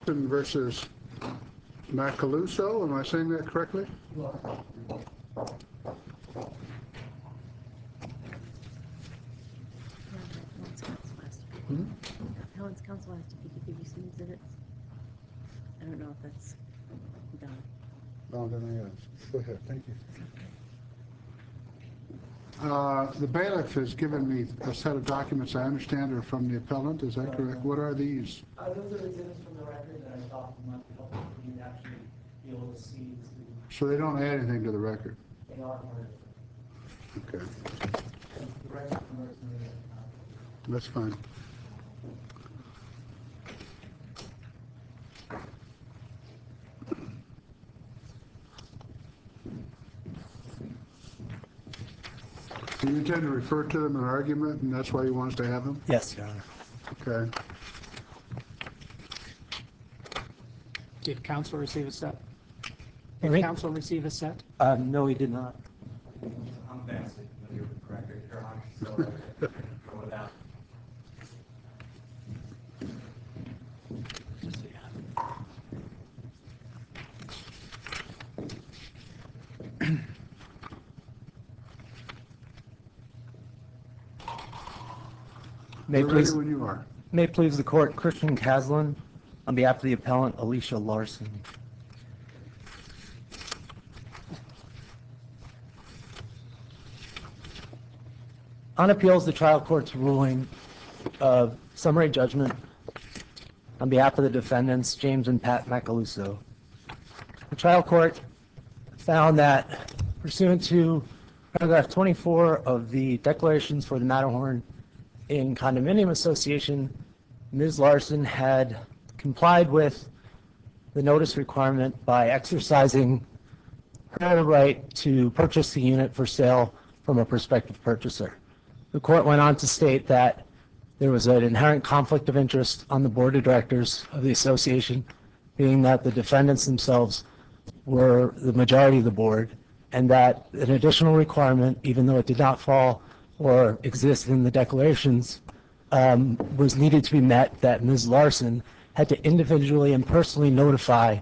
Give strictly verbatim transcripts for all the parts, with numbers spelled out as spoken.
Versus Macaluso, am I saying that correctly? Hmm? Appellant's counsel asked if he could give you some exhibits. I don't know if that's done. Oh, then I guess. Go ahead, thank you. Uh, the bailiff has given me a set of documents I understand are from the appellant, is that correct? What are these? Uh, those are exhibits from the record that I thought might be helpful for you to actually be able to see the student. So they don't add anything to the record? They are part of it. Okay, The record converts me to, uh, that's fine. Do you intend to refer to them in argument, and that's why he wants to have them? Yes, Your Honor. Okay. Did counsel receive a set? Pardon Did me? counsel receive a set? Uh, no, he did not. I'm vastly familiar with the record, Your Honor, so I go without. May We're it please, ready when you are. may it please the court, Christian Caslin, on behalf of the appellant Alicia Larson. On appeals, the trial court's ruling of summary judgment on behalf of the defendants, James and Pat Macaluso. The trial court found that pursuant to paragraph twenty-four of the declarations for the Matterhorn in Condominium Association, Miz Larson had complied with the notice requirement by exercising her right to purchase the unit for sale from a prospective purchaser. The court went on to state that there was an inherent conflict of interest on the board of directors of the association, being that the defendants themselves were the majority of the board, and that an additional requirement, even though it did not fall or exist in the declarations, um, was needed to be met, that Miz Larson had to individually and personally notify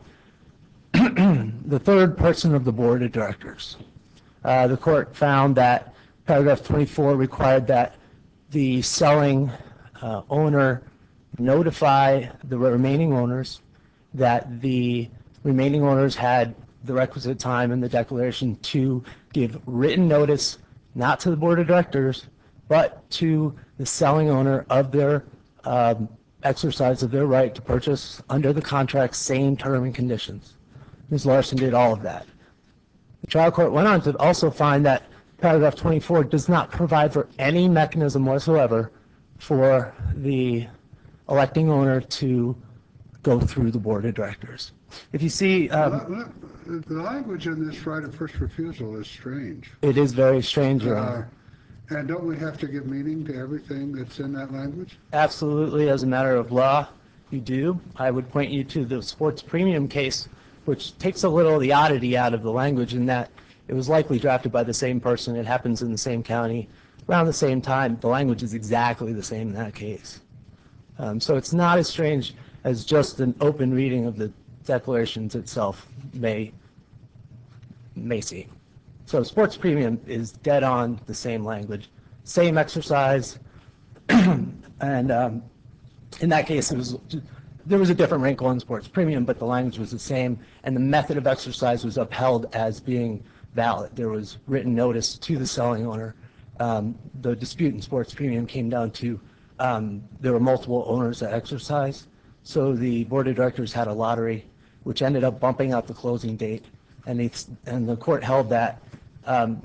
the third person of the board of directors. Uh, the court found that paragraph twenty-four required that the selling uh, owner notify the remaining owners, that the remaining owners had the requisite time in the declaration to give written notice, not to the board of directors, but to the selling owner of their um, exercise of their right to purchase under the contract, same term and conditions. Miz Larson did all of that. The trial court went on to also find that paragraph twenty-four does not provide for any mechanism whatsoever for the electing owner to go through the board of directors. If you see, um, The language in this right of first refusal is strange. it is very strange, Your Uh, Honor. And don't we have to give meaning to everything that's in that language? Absolutely, as a matter of law, you do. I would point you to the sports premium case, which takes a little of the oddity out of the language in that it was likely drafted by the same person. It happens in the same county around the same time. The language is exactly the same in that case. Um, so it's not as strange as just an open reading of the declarations itself may, may seem. So sports premium is dead on the same language, same exercise, and um, in that case, it was there was a different wrinkle in sports premium, but the language was the same, and the method of exercise was upheld as being valid. There was written notice to the selling owner. Um, the dispute in sports premium came down to um, there were multiple owners that exercised, so the board of directors had a lottery, which ended up bumping out the closing date, and, it's, and the court held that um,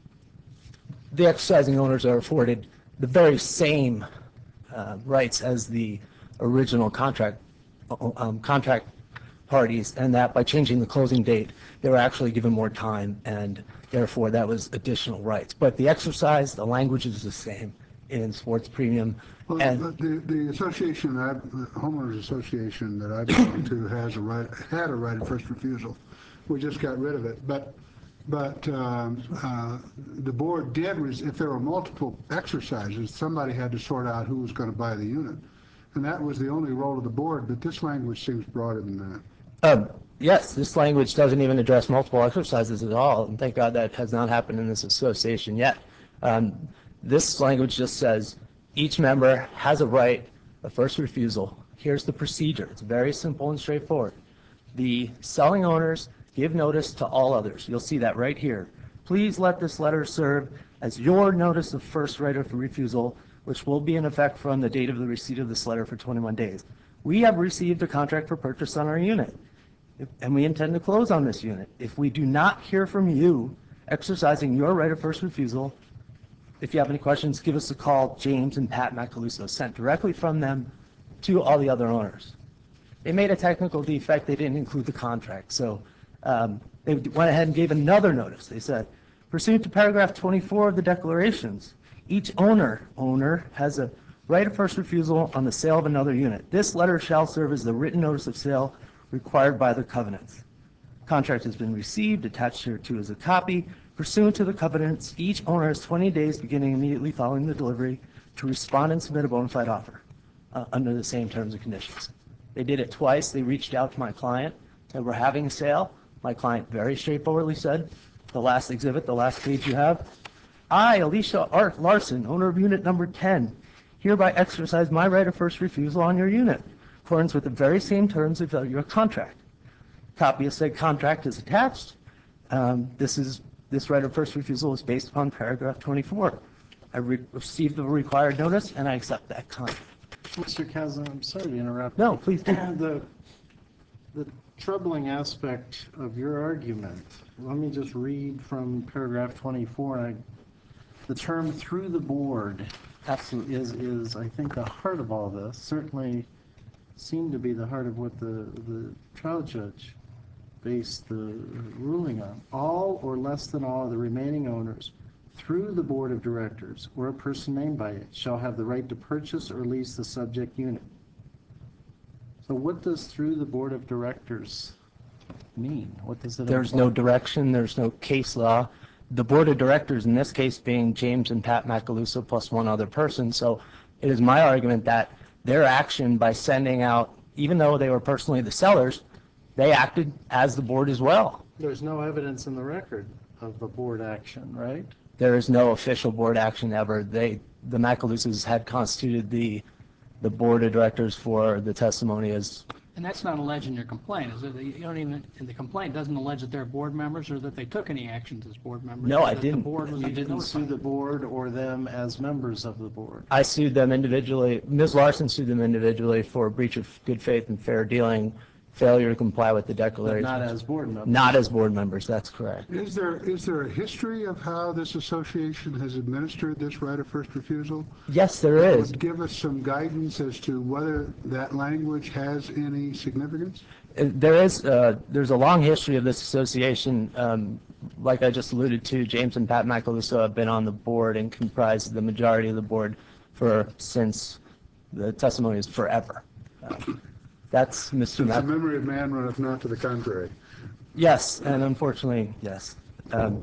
the exercising owners are afforded the very same uh, rights as the original contract um, contract parties, and that by changing the closing date, they were actually given more time, and therefore that was additional rights. But the exercise, the language is the same in sports premium. Well, And the, the association, that, the homeowners association that I belong to has a right, had a right of first refusal. We just got rid of it. But but um, uh, the board did, if there were multiple exercises, somebody had to sort out who was going to buy the unit. and that was the only role of the board, but this language seems broader than that. Um, yes, this language doesn't even address multiple exercises at all, and thank God that has not happened in this association yet. Um, this language just says each member has a right of first refusal. Here's the procedure. It's very simple and straightforward. The selling owners give notice to all others. You'll see that right here. Please let this letter serve as your notice of first right of refusal, which will be in effect from the date of the receipt of this letter for twenty-one days. We have received a contract for purchase on our unit, and we intend to close on this unit. If we do not hear from you exercising your right of first refusal, if you have any questions, give us a call. James and Pat Macaluso, sent directly from them to all the other owners. They made a technical defect. They didn't include the contract. So um, they went ahead and gave another notice. They said, pursuant to paragraph twenty-four of the declarations, each owner owner has a right of first refusal on the sale of another unit. This letter shall serve as the written notice of sale required by the covenants. Contract has been received. Attached here to is a copy. Pursuant to the covenants, each owner has twenty days beginning immediately following the delivery to respond and submit a bona fide offer uh, under the same terms and conditions. They did it twice. They reached out to my client, said we're having a sale. My client very straightforwardly said, the last exhibit, the last page you have, I, Alicia Art Larson, owner of unit number ten, hereby exercise my right of first refusal on your unit, in accordance with the very same terms of your contract. Copy of said contract is attached. Um, this is this right of first refusal is based upon paragraph twenty-four. I re received the required notice and I accept that contract. Mister Kazan, I'm sorry to interrupt. No, please do. The, the troubling aspect of your argument, let me just read from paragraph twenty-four. I, the term "through the board" Absolutely. is, is, I think, the heart of all this. Certainly seemed to be the heart of what the, the trial judge based the ruling on. All or less than all of the remaining owners, through the board of directors or a person named by it, shall have the right to purchase or lease the subject unit. So what does "through the board of directors" mean? What does it There's imply? no direction. There's no case law. The board of directors, in this case being James and Pat Macaluso plus one other person. So it is my argument that their action by sending out, even though they were personally the sellers, they acted as the board as well. There's no evidence in the record of the board action, right? There is no official board action ever. They, the Macalusos had constituted the, the board of directors for the testimony as. And that's not alleged in your complaint, is it? You don't even, and the complaint doesn't allege that they're board members or that they took any actions as board members? No, or I that didn't. The board was You even didn't sue notified? the board or them as members of the board. I sued them individually. Miz Larson sued them individually for breach of good faith and fair dealing, failure to comply with the But declaration. not as board members. Not as board members, that's correct. Is there, is there a history of how this association has administered this right of first refusal? Yes, there is. Would give us some guidance as to whether that language has any significance? Uh, There is, uh, there's a long history of this association. Um, like I just alluded to, James and Pat Macaluso have been on the board and comprise the majority of the board for, since the testimony is forever. Um, That's Mister Since the Mac. memory of man runneth not to the contrary. Yes, and unfortunately, yes. Um,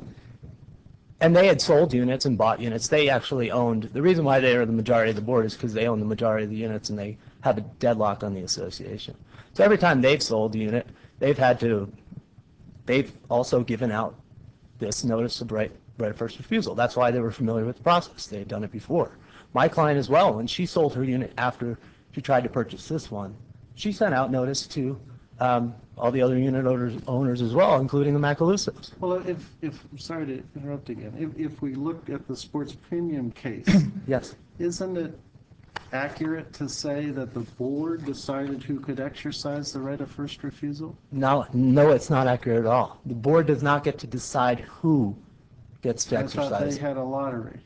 And they had sold units and bought units. They actually owned, the reason why they are the majority of the board is because they own the majority of the units and they have a deadlock on the association. So every time they've sold a unit, they've had to, they've also given out this notice of right, right of first refusal. That's why they were familiar with the process. They had done it before. My client as well, when she sold her unit after she tried to purchase this one, she sent out notice to um, all the other unit owners, owners as well, including the Macalusos. Well, if, if, sorry to interrupt again, if, if we look at the sports premium case, Yes. isn't it accurate to say that the board decided who could exercise the right of first refusal? No, no, it's not accurate at all. The board does not get to decide who gets to I thought exercise. they had a lottery.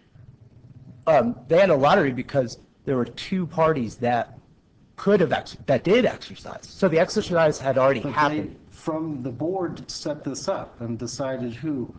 Um, they had a lottery because there were two parties that could have, ex- that did exercise. So the exercise had already But they, happened. from the board, set this up and decided who.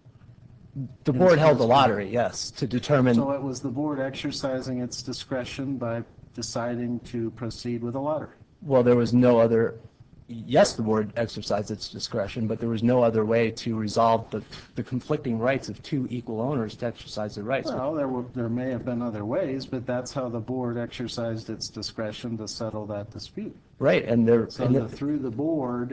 The in board held the sports lottery, yes, to determine. So it was the board exercising its discretion by deciding to proceed with a lottery. Well, there was no other yes, the board exercised its discretion, but there was no other way to resolve the, the conflicting rights of two equal owners to exercise their rights. Well, there were, there may have been other ways, but that's how the board exercised its discretion to settle that dispute. Right, and there, So and the the- through the board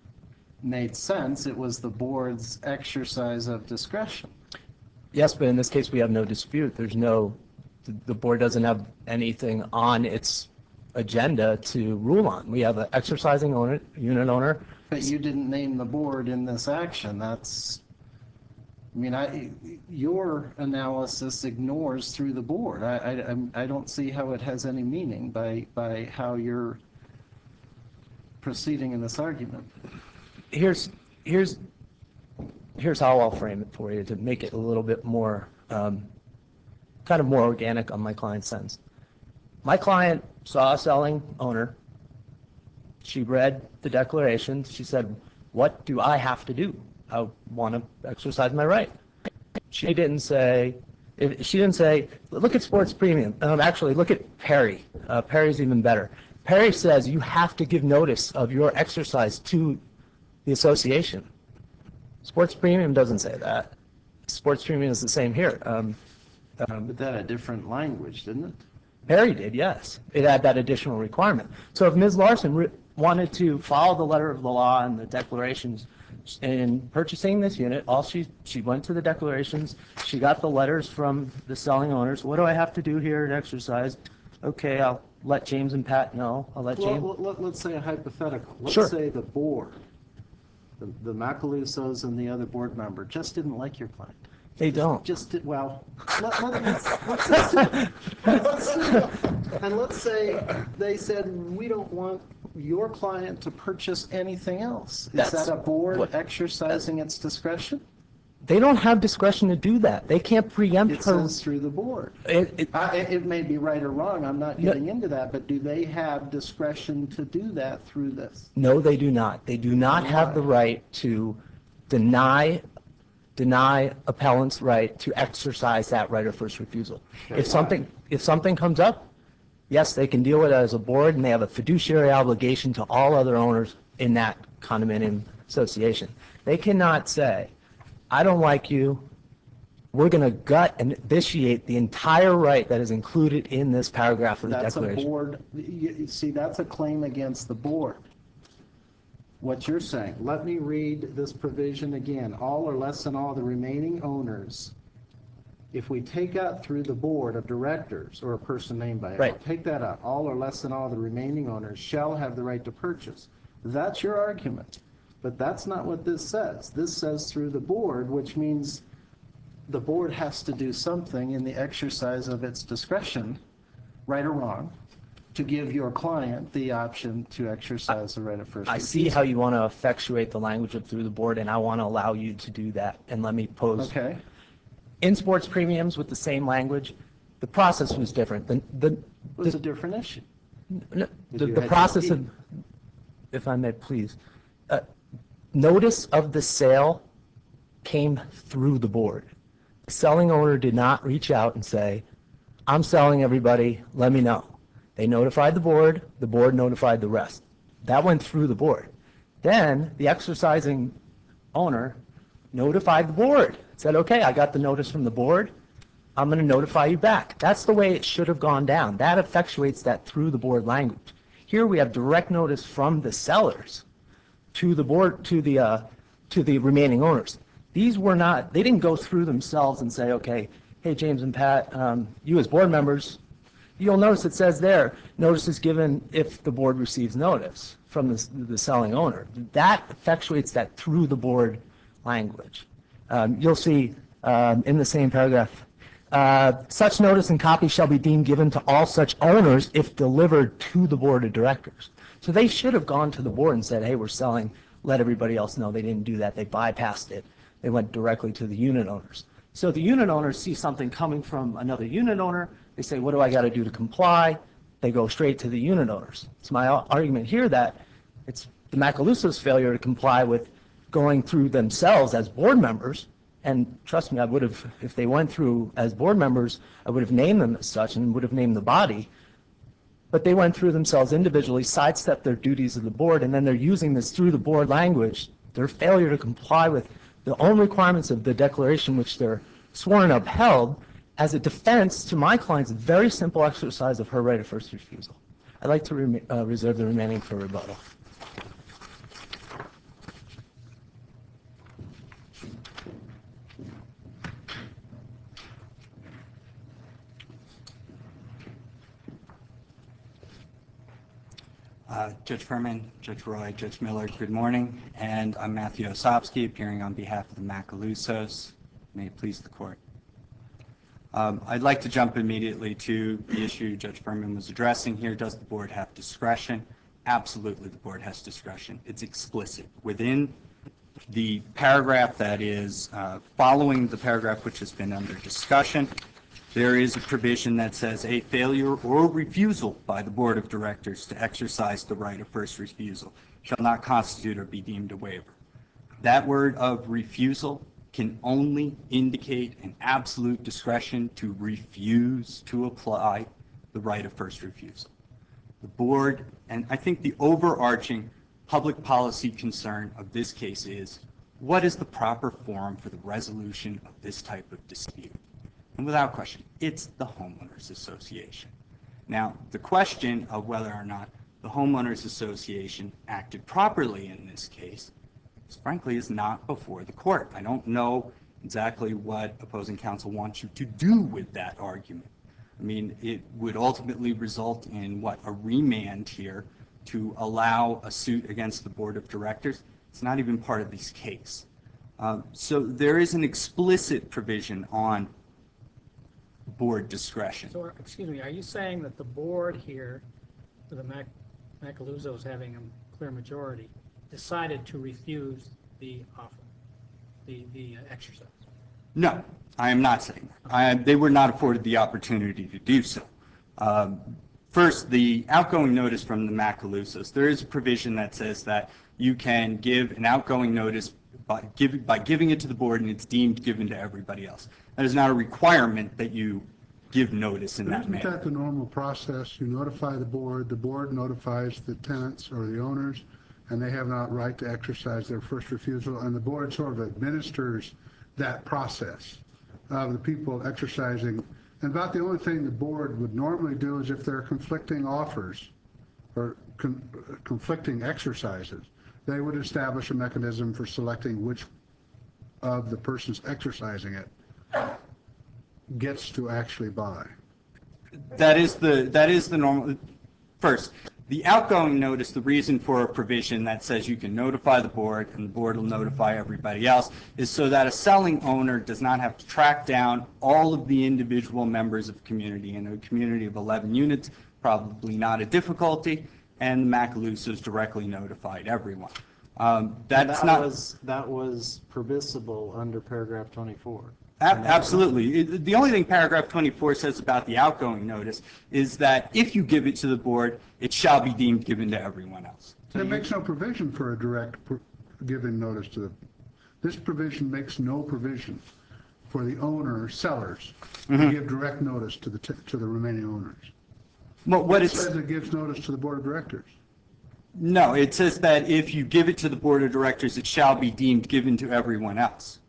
made sense. It was the board's exercise of discretion. yes, but in this case, we have no dispute. There's no, the, the board doesn't have anything on its agenda to rule on. We have an exercising owner, unit owner. But you didn't name the board in this action. That's, I mean, I, your analysis ignores through the board. I, I, I'm- I don't see how it has any meaning by, by how you're proceeding in this argument. Here's, here's, here's how I'll frame it for you to make it a little bit more, um, kind of more organic on my client's sense. My client saw a selling owner. She read the declaration. She said, what do I have to do? I want to exercise my right. She didn't say, if, she didn't say, look at Sports Premium. Um, actually, look at Perry. Uh, Perry's even better. Perry says you have to give notice of your exercise to the association. Sports Premium doesn't say that. Sports Premium is the same here. Um, um, But that a different language, didn't it? Perry did, yes. It had that additional requirement. So if Miz Larson re- wanted to follow the letter of the law and the declarations in purchasing this unit, all she, she went to the declarations, she got the letters from the selling owners. What do I have to do here to exercise? Okay, I'll let James and Pat know. I'll let James. Well, let, let's say a hypothetical. Let's Sure. say the board, the, the Macalusos and the other board member just didn't like your client. They don't. Just, did- well, let, let, let's, let's just, let's, and let's say they said, we don't want your client to purchase anything else. Is That's that a board what- exercising its discretion? They don't have discretion to do that. They can't preempt It her. says through the board. It, it, I- It it may be right or wrong, I'm not No. getting into that, but do they have discretion to do that through this? no, they do not. They do not have the right to deny deny appellant's right to exercise that right of first refusal. If something, if something comes up, yes, they can deal with it as a board, and they have a fiduciary obligation to all other owners in that condominium association. They cannot say, I don't like you, we're going to gut and vitiate the entire right that is included in this paragraph of the That's a declaration. board, you- you see, that's a claim against the board. What you're saying, let me read this provision again. All or less than all the remaining owners, if we take out through the board of directors or a person named by it, Right. take that out. All or less than all the remaining owners shall have the right to purchase. That's your argument. But that's not what this says. This says through the board, which means the board has to do something in the exercise of its discretion, right or wrong, to give your client the option to exercise the right of first I refusal. see how you want to effectuate the language of through the board, and I want to allow you to do that. And let me pose. Okay. In sports premiums with the same language, the process was different. The, the, It was the- a different issue. No, The, you the had process to of, if I may please, uh, notice of the sale came through the board. The selling owner did not reach out and say, I'm selling everybody, let me know. They notified the board, the board notified the rest. That went through the board. Then the exercising owner notified the board, said, okay, I got the notice from the board, I'm going to notify you back. That's the way it should have gone down. That effectuates that through the board language. Here we have direct notice from the sellers to the board, to the, uh, to the remaining owners. These were not, they didn't go through themselves and say, okay, hey, James and Pat, um, you as board members, you'll notice it says there, notice is given if the board receives notice from the, the selling owner. That effectuates that through the board language. Um, you'll see um, in the same paragraph, uh, such notice and copy shall be deemed given to all such owners if delivered to the board of directors. So they should have gone to the board and said, hey, we're selling, let everybody else know. They didn't do that. They bypassed it. They went directly to the unit owners. So the unit owners see something coming from another unit owner. They say, what do I got to do to comply? They go straight to the unit owners. It's my argument here that it's the Macaluso's failure to comply with going through themselves as board members. And trust me, I would have, if they went through as board members, I would have named them as such and would have named the body. but they went through themselves individually, sidestepped their duties of the board, and then they're using this through the board language, their failure to comply with the own requirements of the declaration which they're sworn and upheld, as a defense to my client's very simple exercise of her right of first refusal. I'd like to rem- uh, reserve the remaining for rebuttal. Uh, Judge Furman, Judge Roy, Judge Miller, good morning. And I'm Matthew Osopsky, appearing on behalf of the Macalusos. May it please the court. Um, I'd like to jump immediately to the issue Judge Furman was addressing here. Does the board have discretion? Absolutely, the board has discretion. It's explicit. Within the paragraph that is uh, following the paragraph which has been under discussion, there is a provision that says a failure or refusal by the board of directors to exercise the right of first refusal shall not constitute or be deemed a waiver. That word of refusal can only indicate an absolute discretion to refuse to apply the right of first refusal. The board, and I think the overarching public policy concern of this case is, what is the proper forum for the resolution of this type of dispute? And without question, it's the homeowners association. Now, the question of whether or not the homeowners association acted properly in this case, frankly, is not before the court. I don't know exactly what opposing counsel wants you to do with that argument. I mean, it would ultimately result in what, a remand here to allow a suit against the board of directors. It's not even part of this case. Um, so there is an explicit provision on board discretion. So, excuse me, are you saying that the board here, the Mac, Macalusos having a clear majority, decided to refuse the offer, the, the uh, exercise? No, I am not saying that. I, they were not afforded the opportunity to do so. Um, first, the outgoing notice from the Macalusos, there is a provision that says that you can give an outgoing notice by, give, by giving it to the board and it's deemed given to everybody else. That is not a requirement that you give notice in But that isn't manner. that the normal process? You notify the board, the board notifies the tenants or the owners, and they have not right to exercise their first refusal, and the board sort of administers that process of the people exercising. And about the only thing the board would normally do is if there are conflicting offers or con conflicting exercises, they would establish a mechanism for selecting which of the persons exercising it gets to actually buy. That is the that is the normal. First, the outgoing notice, the reason for a provision that says you can notify the board and the board will notify everybody else, is so that a selling owner does not have to track down all of the individual members of the community. In a community of eleven units, probably not a difficulty, and the Macalusos directly notified everyone. Um, that's that not. was that was permissible under paragraph twenty-four. Absolutely. It, the only thing paragraph twenty-four says about the outgoing notice is that if you give it to the board, it shall be deemed given to everyone else. It makes no provision for a direct pr giving notice to the, this provision makes no provision for the owner, sellers, mm-hmm. to give direct notice to the, t to the remaining owners. Well, what it it says it gives notice to the board of directors. No, it says that if you give it to the board of directors, it shall be deemed given to everyone else.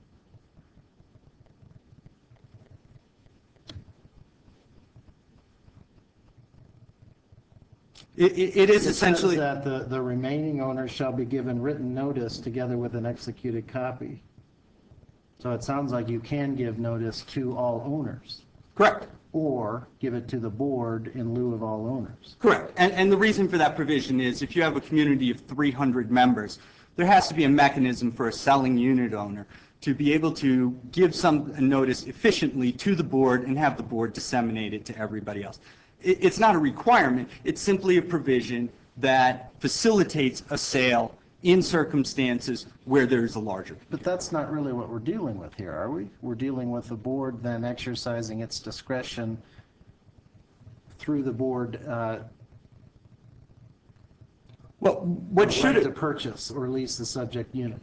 It, it, it is It essentially says that the, the remaining owners shall be given written notice together with an executed copy. So it sounds like you can give notice to all owners. correct. Or give it to the board in lieu of all owners. Correct. And, and the reason for that provision is if you have a community of three hundred members, there has to be a mechanism for a selling unit owner to be able to give some notice efficiently to the board and have the board disseminate it to everybody else. It, it's not a requirement. It's simply a provision that facilitates a sale in circumstances where there's a larger. But that's not really what we're dealing with here, are we? We're dealing with the board then exercising its discretion through the board uh, Well, what should right to it? purchase or lease the subject unit.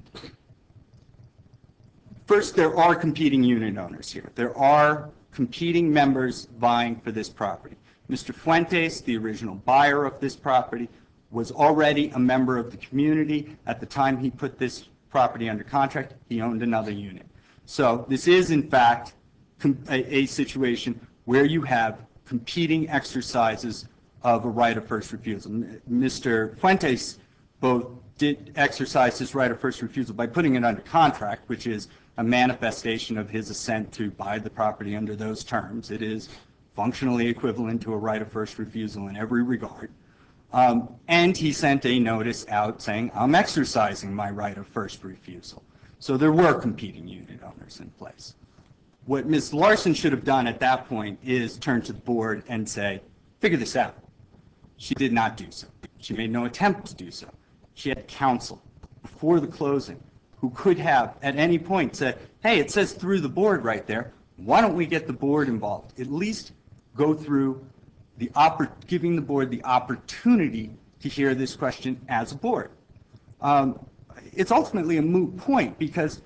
First, there are competing unit owners here. There are competing members vying for this property. Mister Fuentes, the original buyer of this property, was already a member of the community. At the time he put this property under contract, he owned another unit. So this is, in fact, com- a, a situation where you have competing exercises of a right of first refusal. M- Mister Fuentes both did exercise his right of first refusal by putting it under contract, which is a manifestation of his assent to buy the property under those terms. It is functionally equivalent to a right of first refusal in every regard. Um, and he sent a notice out saying, I'm exercising my right of first refusal. So there were competing unit owners in place. What Miz Larson should have done at that point is turn to the board and say, figure this out. She did not do so. She made no attempt to do so. She had counsel before the closing who could have at any point said, hey, it says through the board right there. Why don't we get the board involved? At least go through the oppor- giving the board the opportunity to hear this question as a board. Um, it's ultimately a moot point because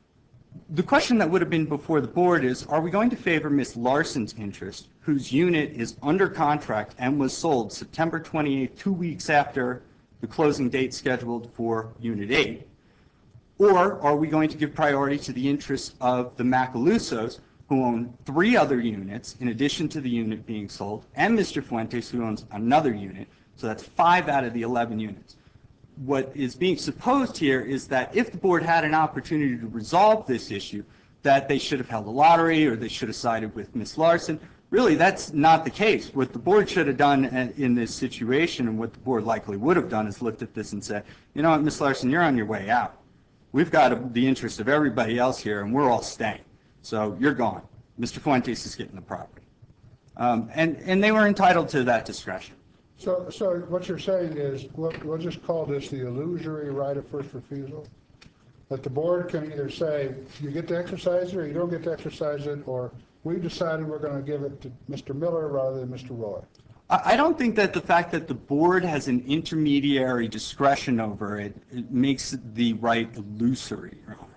the question that would have been before the board is, are we going to favor Miz Larson's interest, whose unit is under contract and was sold September twenty-eighth, two weeks after the closing date scheduled for Unit eight, or are we going to give priority to the interests of the Macalusos, who own three other units in addition to the unit being sold, and Mister Fuentes, who owns another unit, so that's five out of the eleven units. What is being supposed here is that if the board had an opportunity to resolve this issue, that they should have held a lottery or they should have sided with Miz Larson. Really, that's not the case. What the board should have done in this situation, and what the board likely would have done, is looked at this and said, you know what, Miz Larson, you're on your way out. We've got the interest of everybody else here, and we're all staying. So you're gone. Mister Fuentes is getting the property. Um, and, and they were entitled to that discretion. So, so what you're saying is, we'll, we'll just call this the illusory right of first refusal? That the board can either say, you get to exercise it or you don't get to exercise it, or we've decided we're going to give it to Mister Miller rather than Mister Roy. I don't think that the fact that the board has an intermediary discretion over it, it makes the right illusory.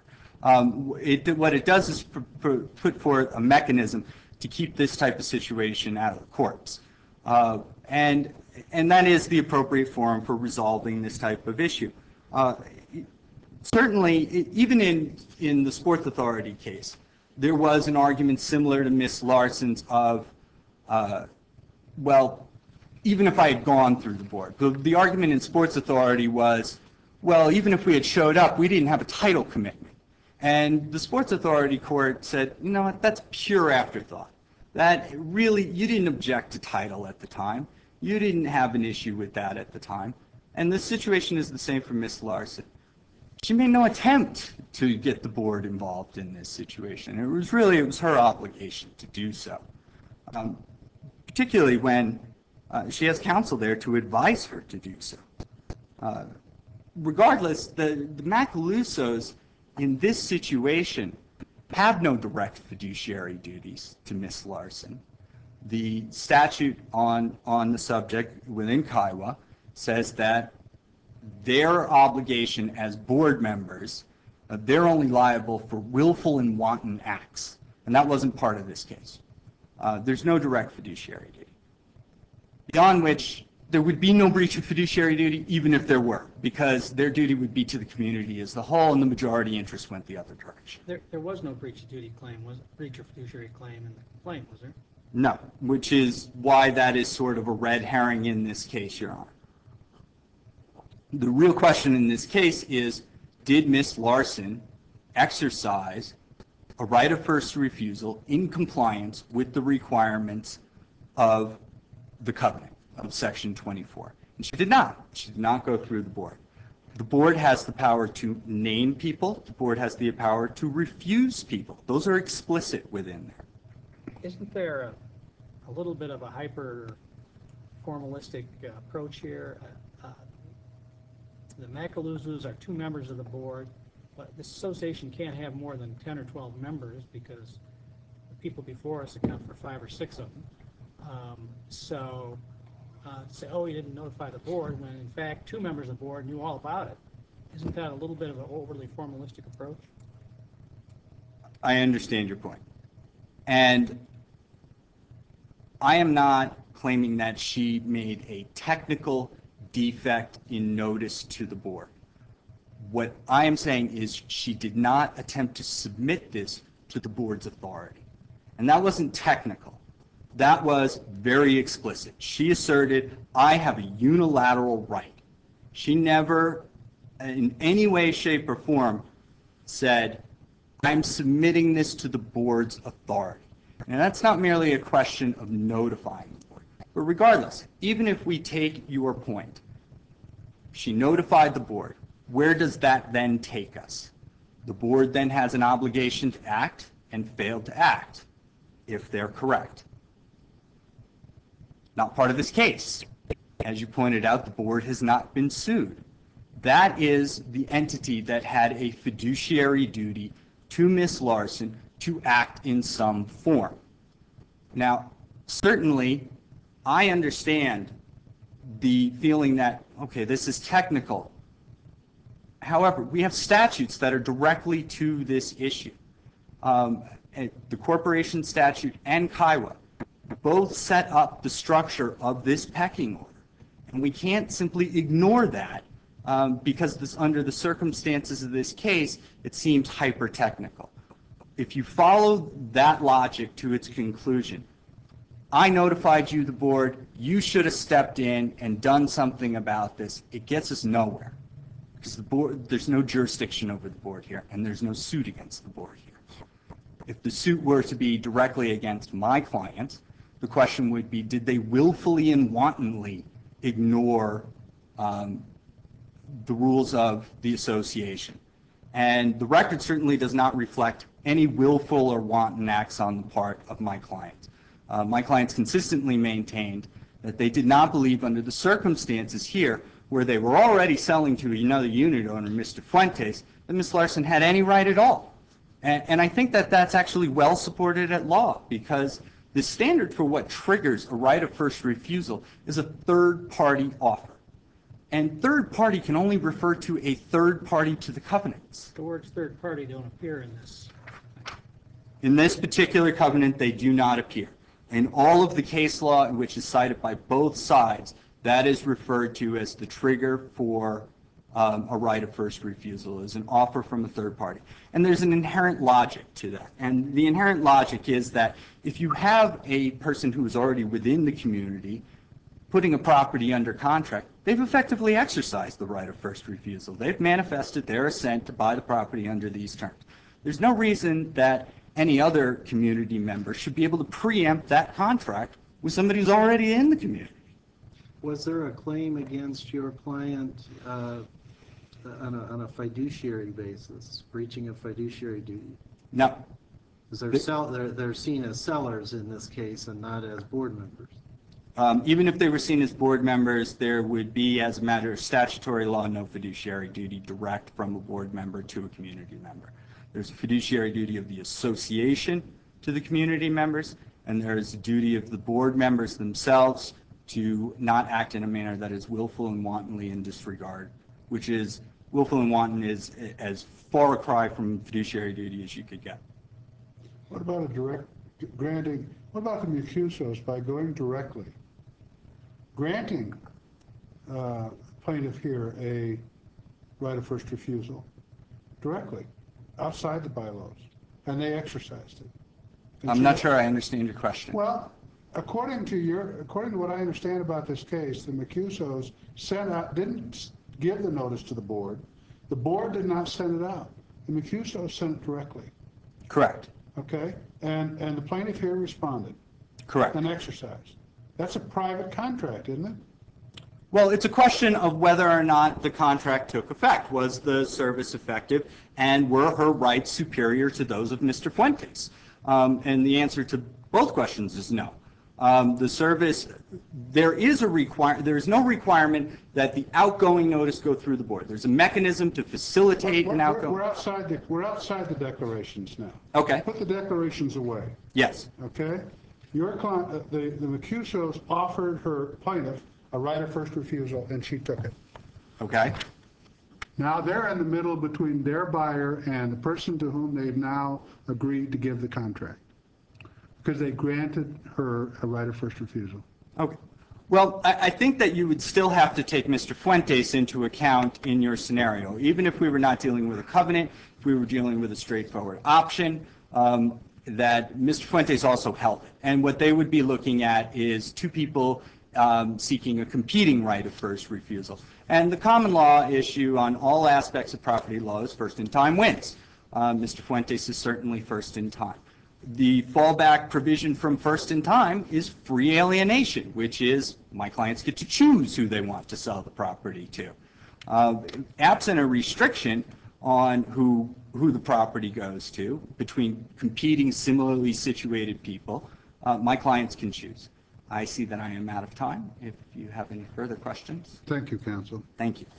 Um, it, what it does is pr- pr- put forth a mechanism to keep this type of situation out of the courts. Uh, and, and that is the appropriate forum for resolving this type of issue. Uh, certainly, even in, in the Sports Authority case, there was an argument similar to Miz Larson's of, uh, well, even if I had gone through the board. The, the argument in Sports Authority was, well, even if we had showed up, we didn't have a title commitment. And the Sports Authority court said, you know what, that's pure afterthought. That really, you didn't object to title at the time. You didn't have an issue with that at the time. And the situation is the same for Miz Larson. She made no attempt to get the board involved in this situation. It was really, it was her obligation to do so. Um, particularly when uh, she has counsel there to advise her to do so. Uh, regardless, the, the Macalusos in this situation have no direct fiduciary duties to Miz Larson. The statute on, on the subject within Kiowa says that their obligation as board members, uh, they're only liable for willful and wanton acts. And that wasn't part of this case. Uh, there's no direct fiduciary duty. Beyond which, there would be no breach of fiduciary duty, even if there were, because their duty would be to the community as the whole, and the majority interest went the other direction. There, there was no breach of duty claim, was breach of fiduciary claim in the complaint, was there? No, which is why that is sort of a red herring in this case, Your Honor. The real question in this case is, did Miz Larson exercise a right of first refusal in compliance with the requirements of the covenant of Section twenty-four? And she did not. She did not go through the board. The board has the power to name people. The board has the power to refuse people. Those are explicit within there. Isn't there a, a little bit of a hyper formalistic uh, approach here? Uh, uh, the Macalusos are two members of the board, but this association can't have more than ten or twelve members because the people before us account for five or six of them. Um, so uh, to say, oh, you didn't notify the board, when in fact two members of the board knew all about it, isn't that a little bit of an overly formalistic approach? I understand your point. And I am not claiming that she made a technical defect in notice to the board. What I am saying is she did not attempt to submit this to the board's authority. And that wasn't technical. That was very explicit. She asserted, I have a unilateral right. She never, in any way, shape, or form, said, I'm submitting this to the board's authority. And that's not merely a question of notifying the board. But regardless, even if we take your point, she notified the board. Where does that then take us? The board then has an obligation to act and failed to act, if they're correct. Not part of this case. As you pointed out, the board has not been sued. That is the entity that had a fiduciary duty to Miz Larson to act in some form. Now, certainly, I understand the feeling that, okay, this is technical. However, we have statutes that are directly to this issue. Um, the corporation statute and Kiowa both set up the structure of this pecking order. And we can't simply ignore that um, because this, under the circumstances of this case, it seems hyper-technical. If you follow that logic to its conclusion, I notified you, the board, you should have stepped in and done something about this. It gets us nowhere. Because the board, there's no jurisdiction over the board here, and there's no suit against the board here. If the suit were to be directly against my client, the question would be, did they willfully and wantonly ignore um, the rules of the association? And the record certainly does not reflect any willful or wanton acts on the part of my client. Uh, my clients consistently maintained that they did not believe under the circumstances here where they were already selling to another unit owner, Mister Fuentes, that Miz Larson had any right at all. And, and I think that that's actually well supported at law, because the standard for what triggers a right of first refusal is a third-party offer. And third party can only refer to a third party to the covenants. The words third party don't appear in this. In this particular covenant, they do not appear. In all of the case law, which is cited by both sides, that is referred to as the trigger for um, a right of first refusal, is an offer from a third party. And there's an inherent logic to that. And the inherent logic is that if you have a person who is already within the community putting a property under contract, they've effectively exercised the right of first refusal. They've manifested their assent to buy the property under these terms. There's no reason that any other community member should be able to preempt that contract with somebody who's already in the community. Was there a claim against your client uh, on, a, on a fiduciary basis, breaching of fiduciary duty? No. Because they're, sell, they're, they're seen as sellers in this case and not as board members. Um, even if they were seen as board members, there would be, as a matter of statutory law, no fiduciary duty direct from a board member to a community member. There's a fiduciary duty of the association to the community members, and there is a duty of the board members themselves to not act in a manner that is willful and wantonly in disregard, which is, willful and wanton is as far a cry from fiduciary duty as you could get. What about a direct granting, what about the Mucusos by going directly, granting uh, plaintiff here a right of first refusal directly, outside the bylaws, and they exercised it? And I'm so- not sure I understand your question. Well, according to your, according to what I understand about this case, the Mucusos sent out, didn't give the notice to the board. The board did not send it out. The Mucusos sent it directly, Correct. okay? And, and the plaintiff here responded Correct. and exercised. That's a private contract, isn't it? Well, it's a question of whether or not the contract took effect. Was the service effective, and were her rights superior to those of Mister Fuentes? Um, and the answer to both questions is no. Um, the service, there is a require, there is no requirement that the outgoing notice go through the board. There's a mechanism to facilitate We're, an we're, outgoing. we're outside the, we're outside the declarations now. Okay. Put the declarations away, Yes. okay? Your client, uh, the, the Mucusos offered her plaintiff a right of first refusal, and she took it. Okay. Now they're in the middle between their buyer and the person to whom they've now agreed to give the contract. Because they granted her a right of first refusal. Okay. Well, I, I think that you would still have to take Mister Fuentes into account in your scenario, even if we were not dealing with a covenant, if we were dealing with a straightforward option, um, that Mister Fuentes also held it. And what they would be looking at is two people um, seeking a competing right of first refusal. And the common law issue on all aspects of property law is first in time wins. Uh, Mister Fuentes is certainly first in time. The fallback provision from first in time is free alienation, which is my clients get to choose who they want to sell the property to. Uh, absent a restriction on who, who the property goes to between competing similarly situated people, uh, my clients can choose. I see that I am out of time. If you have any further questions. Thank you, counsel. Thank you.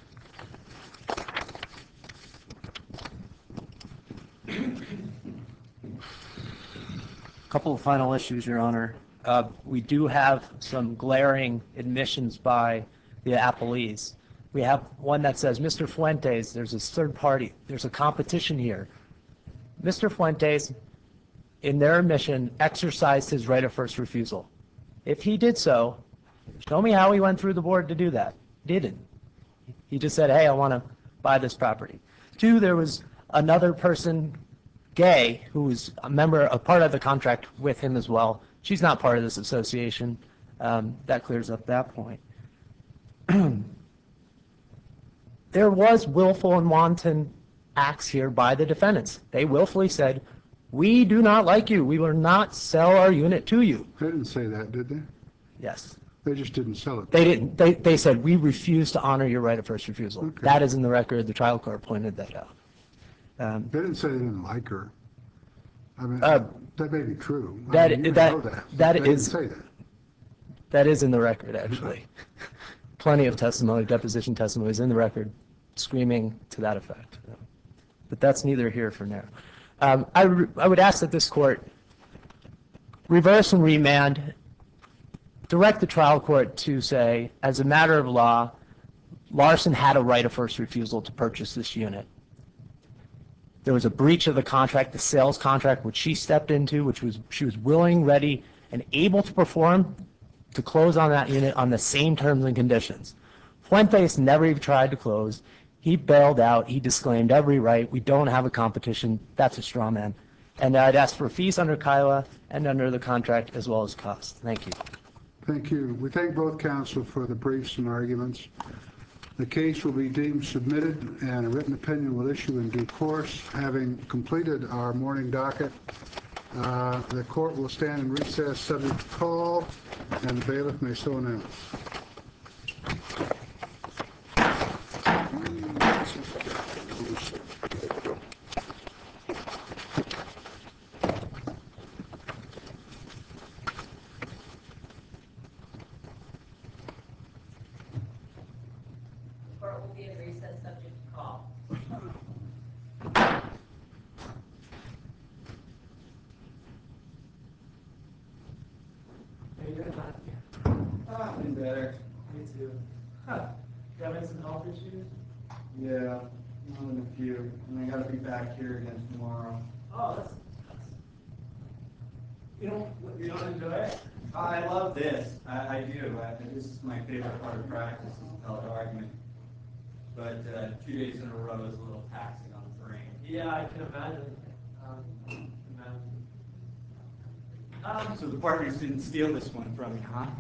Couple of final issues, Your Honor. Uh, We do have some glaring admissions by the appellees. We have one that says, Mister Fuentes, there's a third party, there's a competition here. Mister Fuentes, in their admission, exercised his right of first refusal. If he did so, show me how he went through the board to do that. He didn't. He just said, hey, I want to buy this property. Two, there was another person, Gay, who was a member, a part of the contract with him as well. She's not part of this association. Um, that clears up that point. There was willful and wanton acts here by the defendants. They willfully said, we do not like you. We will not sell our unit to you. They didn't say that, did they? Yes. They just didn't sell it. They didn't. They, they said, we refuse to honor your right of first refusal. Okay. That is in the record. The trial court pointed that out. Um, They didn't say they didn't like her. I mean, Uh, that may be true. I that- mean, you that- know that. that They didn't is- say that. That is in the record, actually. Plenty of testimony, deposition testimony is in the record, screaming to that effect. But that's neither here for now. Um, I, re- I would ask that this court reverse and remand, direct the trial court to say, as a matter of law, Larson had a right of first refusal to purchase this unit. There was a breach of the contract, the sales contract, which she stepped into, which was she was willing, ready, and able to perform to close on that unit on the same terms and conditions. Fuentes never even tried to close. He bailed out. He disclaimed every right. We don't have a competition. That's a straw man. And I'd ask for fees under Kiowa and under the contract as well as costs. Thank you. Thank you. We thank both counsel for the briefs and arguments. The case will be deemed submitted and a written opinion will issue in due course. Having completed our morning docket, uh, the court will stand in recess subject to call, and the bailiff may so announce. Court will be in recess subject to call. Ah, been better. Me too. Huh. You having some health issues? Yeah, one of a few. And I gotta be back here again tomorrow. Oh, that's, that's, you don't, you don't enjoy it? I love this. I, I do. I, this is my favorite part of practice, is appellate argument. But uh, two days in a row is a little taxing on the brain. Yeah, I can imagine. Um, imagine. Um, So the partners didn't steal this one from me, huh?